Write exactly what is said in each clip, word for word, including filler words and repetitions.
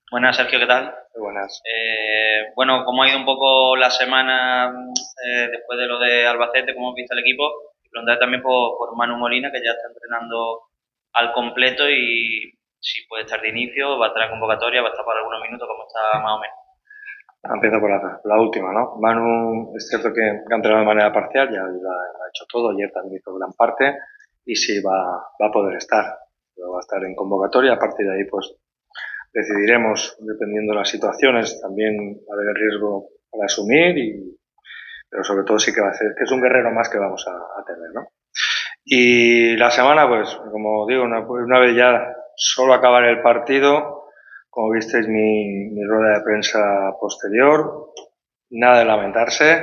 Buenas, Sergio, ¿qué tal? Muy buenas. Eh, bueno, ¿cómo ha ido un poco la semana eh, después de lo de Albacete? ¿Cómo has visto el equipo? Y preguntar también por, por Manu Molina, que ya está entrenando al completo y si puede estar de inicio, va a estar en convocatoria, va a estar por algunos minutos, como está más o menos. Empiezo por la, la última, ¿no? Manu, es cierto que ha entrenado de manera parcial, ya lo ha hecho todo, ayer también hizo gran parte, y sí va, va a poder estar. Va a estar en convocatoria, a partir de ahí pues decidiremos, dependiendo de las situaciones, también va a haber el riesgo para asumir, y, pero sobre todo sí que va a ser, que es un guerrero más que vamos a, a tener, ¿no? Y la semana, pues, como digo, una, una vez ya solo acabar el partido, como visteis mi, mi rueda de prensa posterior, nada de lamentarse.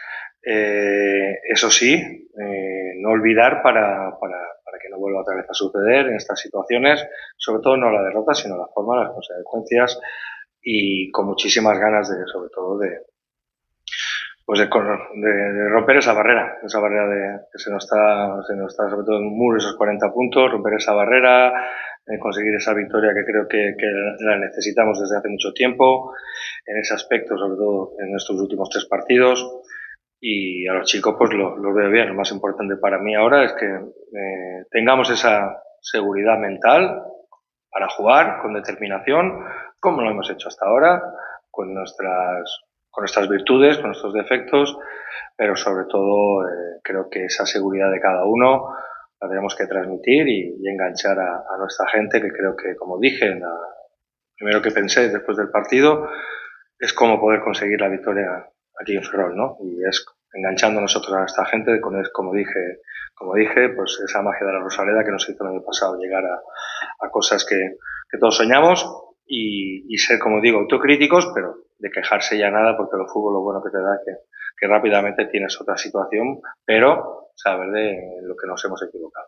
Eh, eso sí, eh, no olvidar para, para, para que no vuelva otra vez a suceder en estas situaciones, sobre todo no la derrota, sino la forma, las consecuencias y con muchísimas ganas de, sobre todo, de, pues de, de, de romper esa barrera, esa barrera de que se nos está, se nos está sobre todo en un muro esos cuarenta puntos, romper esa barrera, eh, conseguir esa victoria que creo que, que la necesitamos desde hace mucho tiempo, en ese aspecto, sobre todo en estos últimos tres partidos. Y a los chicos pues lo, lo veo bien. Lo más importante para mí ahora es que eh, tengamos esa seguridad mental para jugar con determinación, como lo hemos hecho hasta ahora, con nuestras, con nuestras virtudes, con nuestros defectos, pero sobre todo eh, creo que esa seguridad de cada uno la tenemos que transmitir y, y enganchar a, a, nuestra gente, que creo que, como dije, la, primero que pensé después del partido es cómo poder conseguir la victoria aquí en Ferrol, ¿no? Y es enganchando nosotros a esta gente, con es, como dije, como dije, pues esa magia de la Rosaleda que nos hizo el año pasado llegar a, a cosas que, que todos soñamos y, y ser, como digo, autocríticos, pero de quejarse ya nada, porque el fútbol lo bueno que te da es que, que rápidamente tienes otra situación, pero saber de lo que nos hemos equivocado.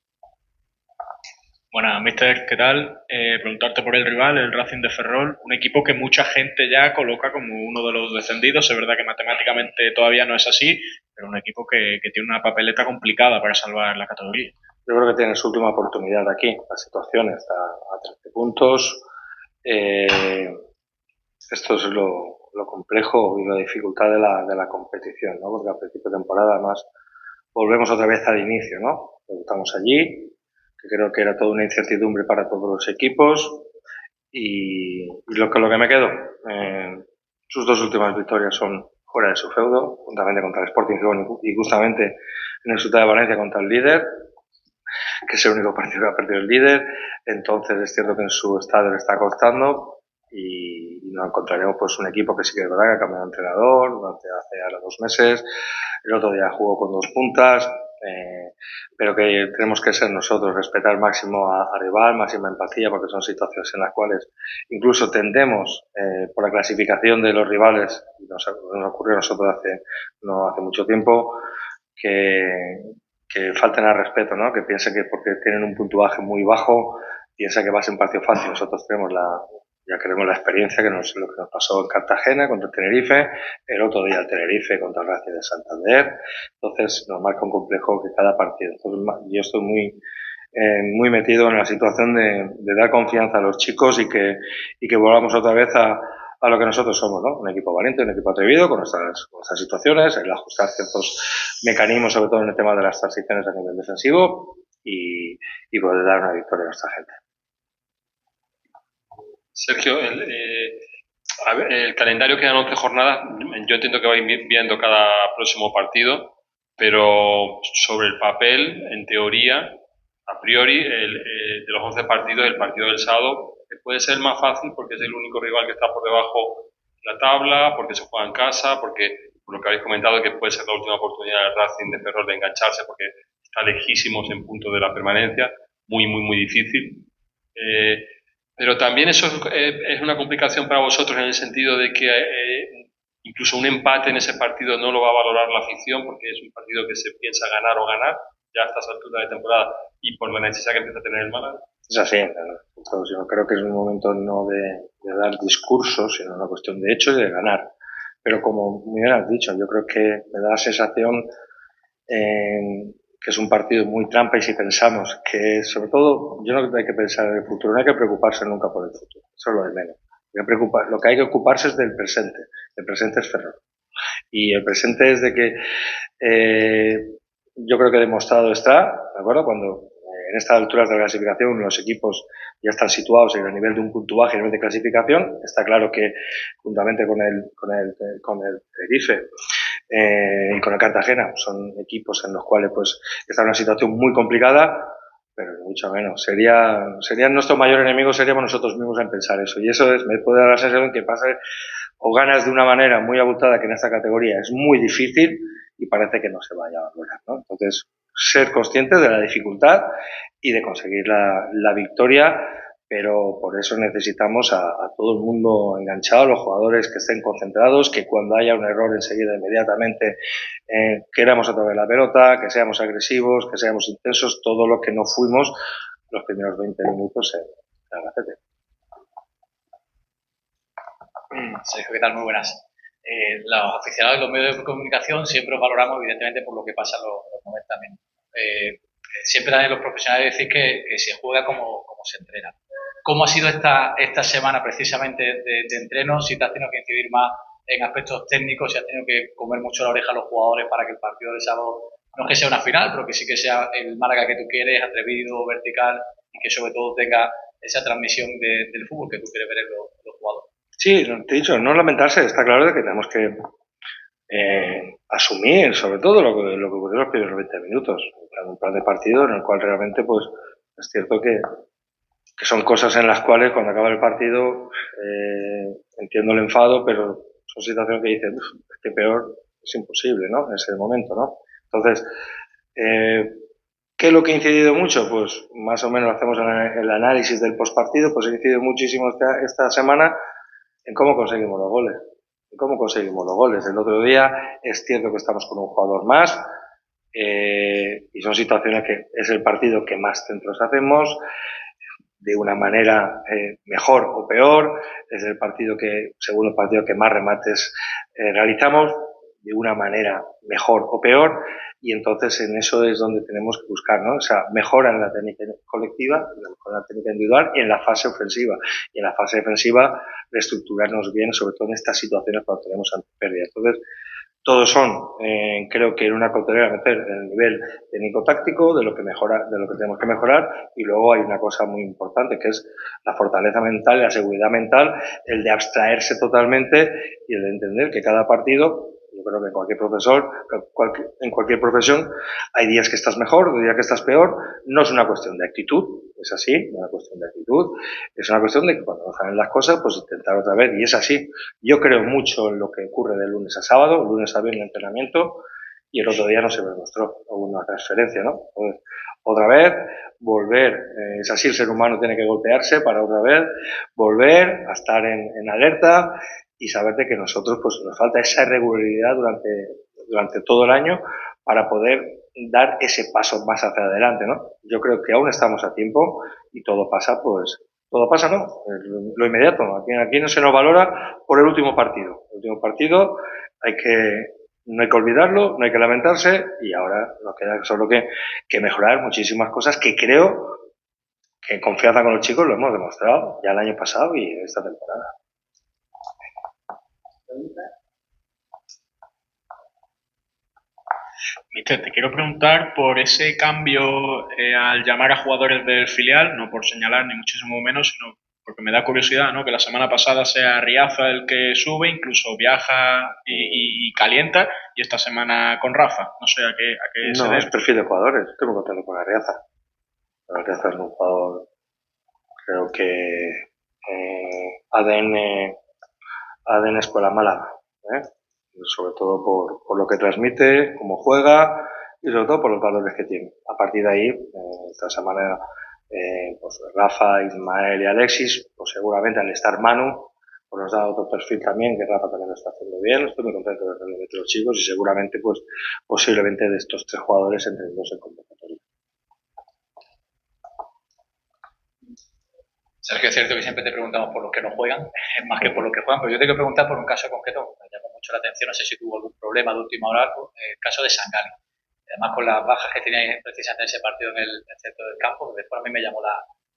Buenas, mister, ¿qué tal? Eh, preguntarte por el rival, el Racing de Ferrol, un equipo que mucha gente ya coloca como uno de los descendidos. Es verdad que matemáticamente todavía no es así, pero un equipo que, que tiene una papeleta complicada para salvar la categoría. Yo creo que tiene su última oportunidad aquí. La situación está a trece puntos. Eh, esto es lo, lo complejo y la dificultad de la, de la competición, ¿no? Porque a principio de temporada, además, volvemos otra vez al inicio, ¿no? Estamos allí, que creo que era toda una incertidumbre para todos los equipos. Y, y lo, que, lo que me quedo, eh, sus dos últimas victorias son fuera de su feudo, juntamente contra el Sporting Gijón y justamente en el Ciudad de Valencia contra el líder, que es el único partido que ha perdido el líder. Entonces es cierto que en su estado le está costando y, y nos encontraremos pues un equipo que sí que es verdad que ha cambiado de entrenador durante hace ahora dos meses. El otro día jugó con dos puntas, eh, pero que tenemos que ser nosotros, respetar máximo a, a rival, máxima empatía, porque son situaciones en las cuales incluso tendemos, eh, por la clasificación de los rivales, nos, nos ocurrió a nosotros hace, no hace mucho tiempo, que, que falten al respeto, ¿no? Que piense que porque tienen un puntuaje muy bajo, piensa que va a ser un partido fácil. Nosotros tenemos la, ya queremos la experiencia que nos, lo que nos pasó en Cartagena contra el Tenerife, el otro día el Tenerife contra el Racing de Santander. Entonces nos marca un complejo que cada partido. Entonces, yo estoy muy, eh, muy metido en la situación de, de dar confianza a los chicos y que, y que volvamos otra vez a, a lo que nosotros somos, ¿no? Un equipo valiente, un equipo atrevido con nuestras, con nuestras situaciones, el ajustar ciertos mecanismos, sobre todo en el tema de las transiciones a nivel defensivo y, y poder dar una victoria a nuestra gente. Sergio, el, eh, a ver, el calendario quedan once jornadas. Yo entiendo que vais viendo cada próximo partido, pero sobre el papel, en teoría, a priori, el, eh, de los once partidos, el partido del sábado puede ser más fácil porque es el único rival que está por debajo de la tabla, porque se juega en casa, porque, por lo que habéis comentado, que puede ser la última oportunidad del Racing de Ferrol de engancharse porque está lejísimos en punto de la permanencia, muy, muy, muy difícil. Eh, pero también eso es, es una complicación para vosotros en el sentido de que eh, incluso un empate en ese partido no lo va a valorar la afición porque es un partido que se piensa ganar o ganar ya a estas alturas de temporada y por la necesidad que empieza a tener el Málaga. Es así, entonces yo creo que es un momento no de, de dar discursos, sino una cuestión de hecho y de ganar. Pero como muy bien has dicho, yo creo que me da la sensación eh, que es un partido muy trampa y si pensamos que, sobre todo, yo no creo que hay que pensar en el futuro, no hay que preocuparse nunca por el futuro, eso es lo de menos. Lo que hay que ocuparse es del presente. El presente es Ferrol. Y el presente es de que eh, yo creo que demostrado está, ¿de acuerdo? Cuando eh, en estas alturas de la clasificación los equipos ya están situados en el nivel de un puntuaje, a nivel de clasificación, está claro que juntamente con el, con el, con el Tenerife eh, y con el Cartagena son equipos en los cuales pues está en una situación muy complicada, pero mucho menos. Sería, serían nuestro mayor enemigo, seríamos nosotros mismos en pensar eso. Y eso es, me puede dar la sensación que pasa o ganas de una manera muy abultada, que en esta categoría es muy difícil, y parece que no se vaya a lograr, ¿no? Entonces, ser conscientes de la dificultad y de conseguir la, la victoria, pero por eso necesitamos a, a todo el mundo enganchado, los jugadores que estén concentrados, que cuando haya un error enseguida, inmediatamente, eh, queramos otra vez la pelota, que seamos agresivos, que seamos intensos, todo lo que no fuimos los primeros veinte minutos en, en Albacete. Sergio, ¿qué tal? Muy buenas. Eh, los aficionados de los medios de comunicación siempre os valoramos, evidentemente, por lo que pasa en los, los noventa minutos. Eh, siempre también los profesionales decís que, que se juega como, como se entrena. ¿Cómo ha sido esta, esta semana precisamente de, de entreno? Si te has tenido que incidir más en aspectos técnicos, si has tenido que comer mucho la oreja a los jugadores para que el partido de sábado no es que sea una final, pero que sí que sea el Málaga que tú quieres, atrevido, vertical, y que sobre todo tenga esa transmisión de, del fútbol que tú quieres ver en los, los jugadores. Sí, te he dicho, no lamentarse, está claro de que tenemos que eh, asumir sobre todo lo que, lo que ocurrió en los primeros veinte minutos, un plan de partido en el cual realmente pues es cierto que, que son cosas en las cuales cuando acaba el partido eh, entiendo el enfado, pero son situaciones que dicen, es que peor es imposible, ¿no? En ese momento, ¿no? Entonces, eh, ¿qué es lo que ha incidido mucho? Pues más o menos hacemos el análisis del postpartido, pues ha incidido muchísimo esta, esta semana en cómo conseguimos los goles. En cómo conseguimos los goles. El otro día es cierto que estamos con un jugador más eh, y son situaciones que es el partido que más centros hacemos, de una manera eh, mejor o peor, es el partido que, según el partido que más remates eh, realizamos, de una manera mejor o peor, y entonces en eso es donde tenemos que buscar, ¿no? O sea, mejora en la técnica colectiva, mejora en la técnica individual y en la fase ofensiva. Y en la fase defensiva, reestructurarnos bien, sobre todo en estas situaciones cuando tenemos pérdida. Entonces, todos son, eh, creo que en una coctelera meter el nivel técnico-táctico de lo que mejora, de lo que tenemos que mejorar, y luego hay una cosa muy importante que es la fortaleza mental, la seguridad mental, el de abstraerse totalmente y el de entender que cada partido, yo creo que en cualquier profesor, en cualquier profesión, hay días que estás mejor, días que estás peor, no es una cuestión de actitud, es así, no es una cuestión de actitud, es una cuestión de que cuando nos salen las cosas, pues intentar otra vez, y es así. Yo creo mucho en lo que ocurre de lunes a sábado, lunes a viernes entrenamiento, y el otro día no se me demostró, hubo una transferencia, ¿no? Entonces, otra vez, volver, eh, es así, el ser humano tiene que golpearse para otra vez volver a estar en, en alerta y saber de que nosotros pues nos falta esa regularidad durante, durante todo el año para poder dar ese paso más hacia adelante, ¿no? Yo creo que aún estamos a tiempo y todo pasa, pues, todo pasa, ¿no? Lo inmediato. Aquí, aquí no se nos valora por el último partido. El último partido hay que, no hay que olvidarlo, no hay que lamentarse y ahora nos queda solo que, que mejorar muchísimas cosas que creo que en confianza con los chicos lo hemos demostrado ya el año pasado y esta temporada. Mister, te quiero preguntar por ese cambio eh, al llamar a jugadores del filial, no por señalar ni muchísimo menos, sino porque me da curiosidad, ¿no? Que la semana pasada sea Riaza el que sube, incluso viaja y, y calienta, y esta semana con Rafa. No sé a qué, a qué no, se debe. es perfil de jugadores. Estoy muy contento con Riaza. Riaza es un jugador, creo que eh, A D N, A D N Escuela Málaga, ¿eh? Sobre todo por, por lo que transmite, cómo juega y sobre todo por los valores que tiene. A partir de ahí, eh, esta semana, eh, pues Rafa, Ismael y Alexis, pues seguramente al estar Manu, pues nos da otro perfil también, que Rafa también lo está haciendo bien. Estoy muy contento del rendimiento de los chicos y seguramente, pues posiblemente de estos tres jugadores entren dos en convocatoria. Sergio, es cierto que siempre te preguntamos por los que no juegan, más que por los que juegan, pero yo te quiero preguntar por un caso concreto, me llamó mucho la atención, no sé si tuvo algún problema de última hora, el caso de Sangali. Además, con las bajas que teníais precisamente en ese partido en el, el centro del campo, que después a mí me llamó la,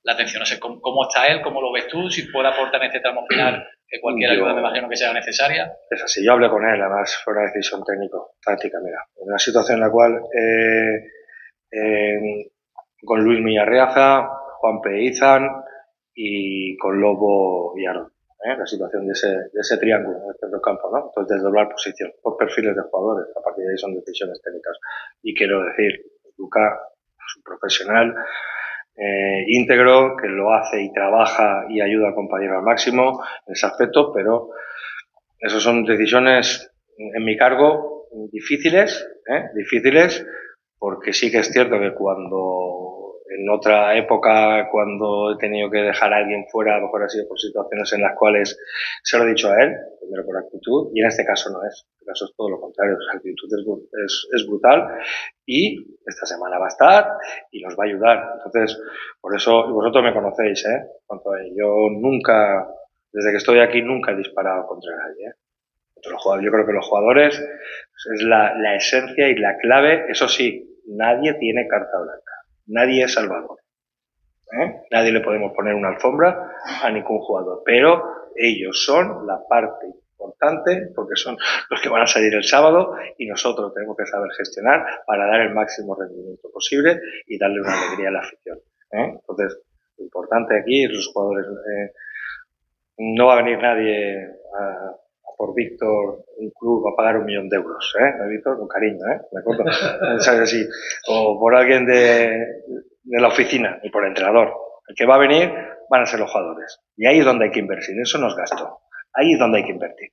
la atención. No sé cómo, cómo está él, cómo lo ves tú, si puede aportar en este tramo final que cualquier Yo- ayuda me imagino que sea necesaria. Es así, yo hablé con él, además fue una decisión técnico-táctica, mira, en una situación en la cual eh, eh, con Luis Millarreaza, Juan P. Izan y con Lobo y Aaron, ¿eh? La situación de ese, de ese triángulo en el centro campo, ¿no? Entonces desdoblar posición por perfiles de jugadores, a partir de ahí son decisiones técnicas. Y quiero decir, Luca es un profesional eh, íntegro, que lo hace y trabaja y ayuda al compañero al máximo en ese aspecto, pero esas son decisiones en mi cargo difíciles, ¿eh? difíciles, porque sí que es cierto que cuando en otra época, cuando he tenido que dejar a alguien fuera, a lo mejor ha sido por situaciones en las cuales se lo he dicho a él, primero por actitud, y en este caso no es. En este caso es todo lo contrario, su actitud es, es, es brutal y esta semana va a estar y nos va a ayudar. Entonces, por eso, y vosotros me conocéis, ¿eh? Cuanto a yo nunca, desde que estoy aquí, nunca he disparado contra nadie, ¿eh? Yo creo que los jugadores es la, la esencia y la clave. Eso sí, nadie tiene carta blanca, nadie es salvador, ¿eh? Nadie le podemos poner una alfombra a ningún jugador, pero ellos son la parte importante porque son los que van a salir el sábado y nosotros tenemos que saber gestionar para dar el máximo rendimiento posible y darle una alegría a la afición, ¿eh? Entonces, lo importante aquí es los jugadores. Eh, no va a venir nadie a por Víctor, un club va a pagar un millón de euros, ¿eh? Víctor, con cariño, ¿eh? ¿De acuerdo? Así. O por alguien de, de la oficina, y por el entrenador. El que va a venir van a ser los jugadores. Y ahí es donde hay que invertir, eso no es gasto. Ahí es donde hay que invertir.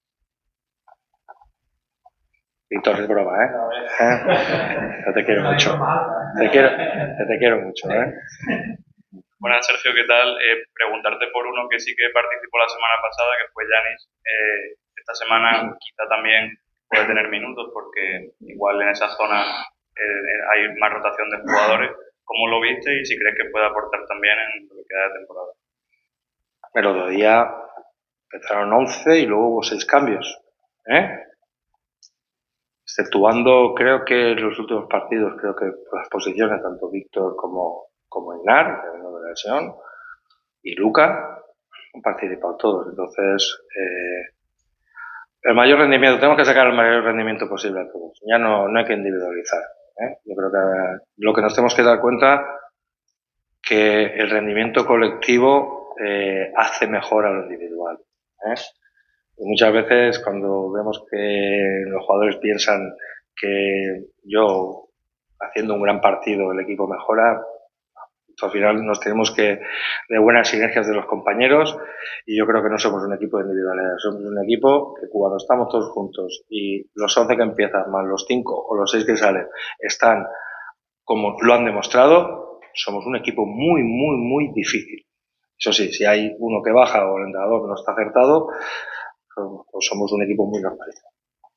Víctor, es broma, ¿eh? ¿Eh? Yo te quiero mucho. Te quiero, te, te quiero mucho, ¿eh? Buenas, Sergio, ¿qué tal? Eh, preguntarte por uno que sí que participó la semana pasada, que fue Yanis. Eh, esta semana quizá también puede tener minutos porque igual en esa zona eh, hay más rotación de jugadores. ¿Cómo lo viste y si crees que puede aportar también en lo que queda de temporada? El otro día empezaron once y luego hubo seis cambios, ¿eh? Exceptuando, creo que en los últimos partidos, creo que las posiciones, tanto Víctor como como Inar, que vino de la lesión, y Luca, han participado todos. Entonces, eh, el mayor rendimiento, tenemos que sacar el mayor rendimiento posible a todos. Ya no, no hay que individualizar, ¿eh? Yo creo que lo que nos tenemos que dar cuenta que el rendimiento colectivo eh, hace mejor a lo individual, ¿eh? Y muchas veces cuando vemos que los jugadores piensan que yo, haciendo un gran partido, el equipo mejora, al final nos tenemos que de buenas sinergias de los compañeros y yo creo que no somos un equipo de individualidad, somos un equipo que cuando estamos todos juntos y los once que empiezan más los cinco o los seis que salen están como lo han demostrado, somos un equipo muy, muy, muy difícil. Eso sí, si hay uno que baja o el entrenador no está acertado, pues somos un equipo muy normalizado.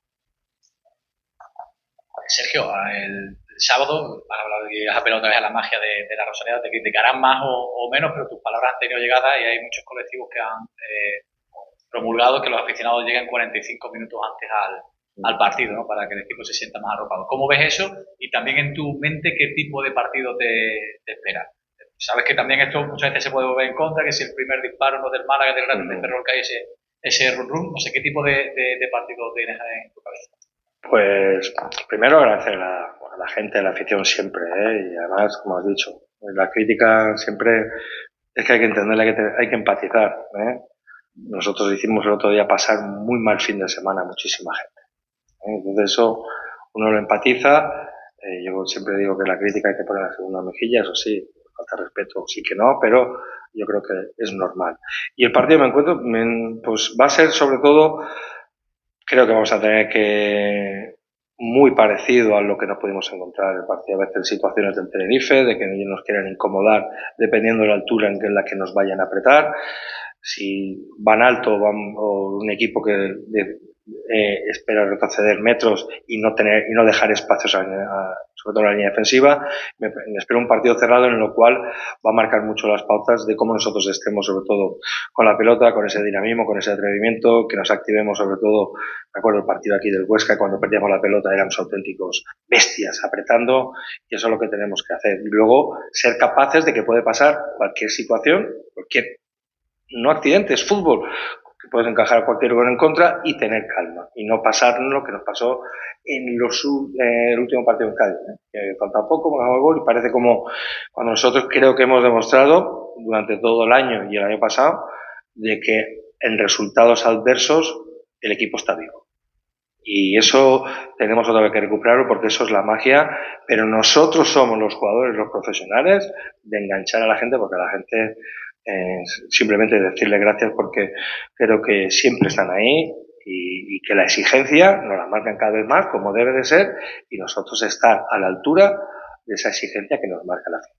Sergio, el El sábado, has hablado de que has apelado otra vez a la magia de, de la Rosaleda, te criticarán más o, o menos, pero tus palabras han tenido llegada y hay muchos colectivos que han eh, promulgado que los aficionados lleguen cuarenta y cinco minutos antes al, al partido, ¿no? Para que el equipo se sienta más arropado. ¿Cómo ves eso? Y también en tu mente, ¿qué tipo de partido te, te espera? Sabes que también esto muchas veces se puede volver en contra, que si el primer disparo no es del Málaga, del Racing de Ferrol, que hay ese, ese run run, no sé qué tipo de, de, de partido tienes en tu cabeza. Pues primero agradecer a la, a la gente, a la afición siempre, ¿eh? Y además, como has dicho, la crítica siempre es que hay que entenderla, hay que, hay que empatizar, ¿eh? Nosotros hicimos el otro día pasar muy mal fin de semana a muchísima gente, ¿eh? Entonces eso uno lo empatiza. Eh, yo siempre digo que la crítica hay que poner la segunda mejilla, eso sí, falta respeto, sí que no, pero yo creo que es normal. Y el partido me encuentro, me, pues va a ser sobre todo, creo que vamos a tener que muy parecido a lo que nos pudimos encontrar en el partido, a veces en situaciones del Tenerife, de que ellos nos quieran incomodar dependiendo de la altura en la que nos vayan a apretar. Si van alto van, o un equipo que de, eh, espera retroceder metros y no tener y no dejar espacios a, a, sobre todo en la línea defensiva. Me, me espero un partido cerrado en lo cual va a marcar mucho las pautas de cómo nosotros estemos, sobre todo con la pelota, con ese dinamismo, con ese atrevimiento, que nos activemos sobre todo. Me acuerdo el partido aquí del Huesca, cuando perdíamos la pelota éramos auténticos bestias apretando, y eso es lo que tenemos que hacer. Y luego ser capaces de que puede pasar cualquier situación, cualquier, no accidente, es fútbol, que puedes encajar cualquier gol en contra y tener calma y no pasarnos lo que nos pasó en los, eh, el último partido en Cádiz, ¿eh? Que falta poco, hemos el gol y parece como cuando nosotros creo que hemos demostrado durante todo el año y el año pasado de que en resultados adversos el equipo está vivo. Y eso tenemos otra vez que recuperarlo porque eso es la magia, pero nosotros somos los jugadores, los profesionales, de enganchar a la gente, porque la gente eh, simplemente decirle gracias porque creo que siempre están ahí y, y que la exigencia nos la marcan cada vez más como debe de ser y nosotros estar a la altura de esa exigencia que nos marca la gente.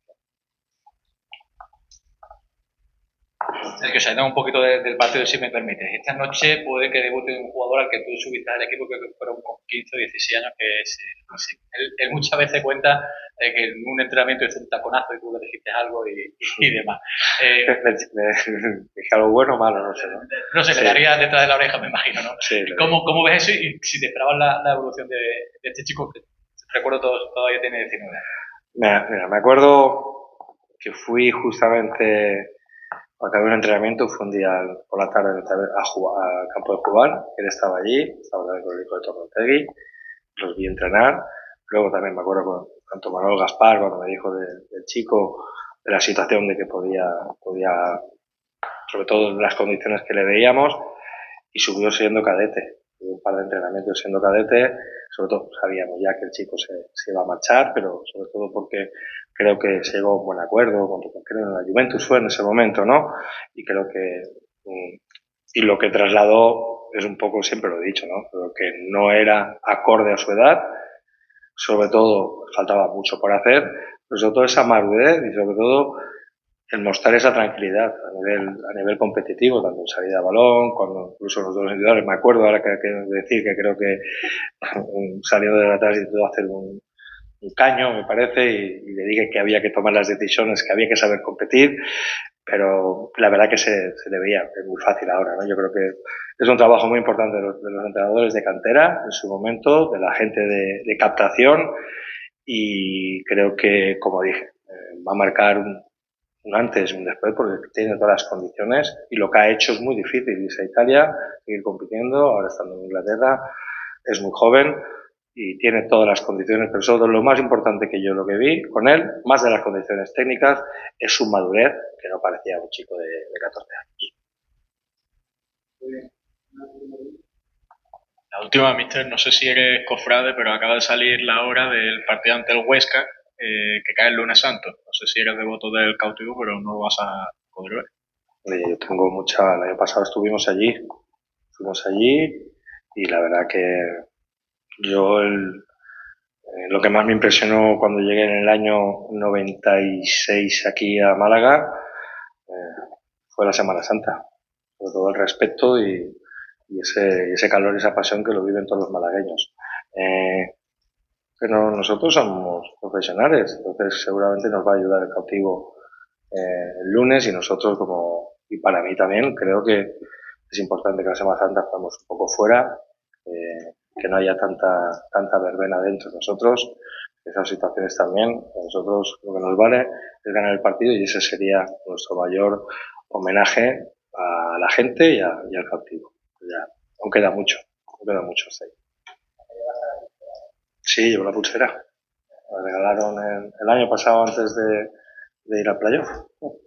Sergio, saliendo un poquito de, del partido, si me permites. Esta noche puede que debute un jugador al que tú subiste al equipo, que fueron con quince o dieciséis años, que es sí. él, él muchas veces cuenta eh, que en un entrenamiento hizo un taconazo y tú le dijiste algo y, y, y demás. Eh, ¿Es algo bueno o malo? No sé, ¿no? No sé, sí. le daría detrás de la oreja, me imagino, ¿no? Sí, ¿Cómo, ¿Cómo ves eso y si te esperabas la, la evolución de, de este chico que recuerdo todo, todavía tiene diecinueve años? Mira, mira, me acuerdo que fui justamente acabé un entrenamiento, fue un día por la tarde a jugar al campo de jugar, él estaba allí, estaba también con el hijo de Torrontegui, los vi entrenar, luego también me acuerdo con, con Manuel Gaspar cuando me dijo de, del chico, de la situación de que podía, podía, sobre todo en las condiciones que le veíamos, y subió siendo cadete, tuvo un par de entrenamientos siendo cadete, sobre todo sabíamos ya que el chico se, se iba a marchar, pero sobre todo porque creo que se llegó a un buen acuerdo, con, creo en la Juventus fue en ese momento, ¿no? Y creo que, y lo que trasladó es un poco, siempre lo he dicho, ¿no? Creo que no era acorde a su edad, sobre todo faltaba mucho por hacer, pero sobre todo esa madurez y sobre todo el mostrar esa tranquilidad a nivel, a nivel competitivo, tanto en salida de balón, cuando incluso los dos individuales, me acuerdo ahora que hay que decir que creo que salió de atrás y tuvo hacer un, un caño, me parece, y, y le dije que había que tomar las decisiones, que había que saber competir, pero la verdad que se, se le veía, es muy fácil ahora, ¿no? Yo creo que es un trabajo muy importante de los, de los entrenadores de cantera en su momento, de la gente de, de captación, y creo que, como dije, eh, va a marcar un, un antes y un después porque tiene todas las condiciones y lo que ha hecho es muy difícil, irse a Italia, seguir compitiendo, ahora estando en Inglaterra, es muy joven y tiene todas las condiciones, pero sobre todo lo más importante que yo lo que vi con él, más de las condiciones técnicas, es su madurez, que no parecía un chico de, de catorce años. La última, mister, no sé si eres cofrade, pero acaba de salir la hora del partido ante el Huesca, eh, que cae el lunes santo. No sé si eres devoto del cautivo, pero no lo vas a poder ver. Oye, yo tengo mucha... El año pasado estuvimos allí, fuimos allí y la verdad que yo el, eh, lo que más me impresionó cuando llegué en el año noventa y seis aquí a Málaga eh, fue la Semana Santa. Sobre todo el respeto y, y ese, ese calor y esa pasión que lo viven todos los malagueños. Eh, pero nosotros somos profesionales, entonces seguramente nos va a ayudar el cautivo eh, el lunes y nosotros como, y para mí también creo que es importante que la Semana Santa estemos un poco fuera, eh, que no haya tanta, tanta verbena dentro de nosotros, esas situaciones también, a nosotros lo que nos vale es ganar el partido y ese sería nuestro mayor homenaje a la gente y, a, y al cautivo. Ya, aún queda mucho, aún queda mucho hasta ahí. Sí, llevo la pulsera. La regalaron el, el año pasado antes de, de ir al playoff.